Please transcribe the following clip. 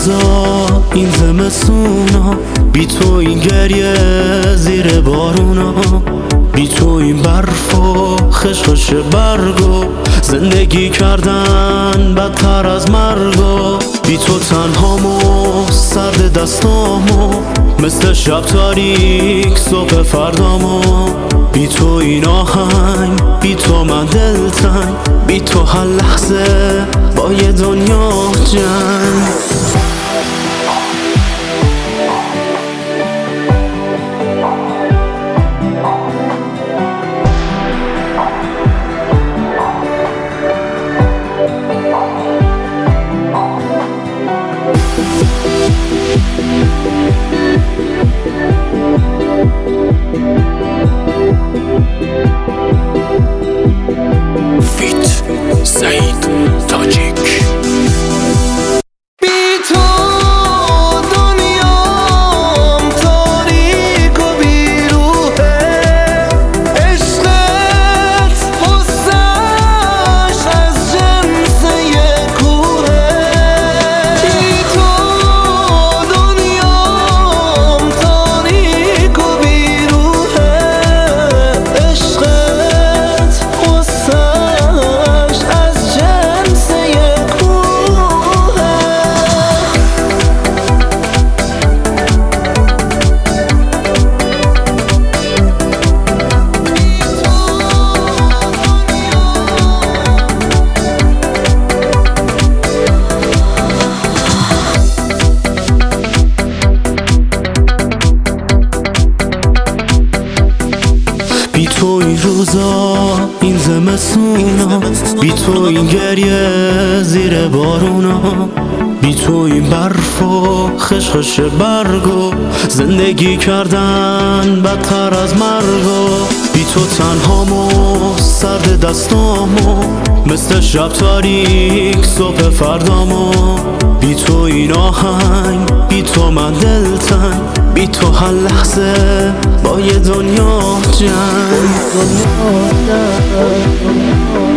روزا این زمستونا، بی تو این گریه زیر بارونا، بی تو این برف و خشخش برگو، زندگی کردن بدتر از مرگو، بی تو تنهامو سرد دستامو، مثل شب تاریک صبح فردامو، بی تو این آهنگ، بی تو من دلتنگ، بی تو هر لحظه با یه دنیا جنگ. فیت سعید تاجیک. بی تو دنیام تاریک و بیروحه، عشقت غصه‌اش از جنس یه کوهه. بی تو دنیام تاریک و بیروحه، عشقت غصه‌اش از جنس یه کوهه. بی تو این روزا این زمستونا، بی تو این گریه زیر بارونا، بی تو این برف و خشخش برگو، زندگی کردن بدتر از مرگو، بی تو تنهامو سرد دستامو، مثل شب تاریک صبح فردامو، بی تو این آهنگ، بی تو من دلتنگ، بی تو هر لحظه با یه دنیا جنگ.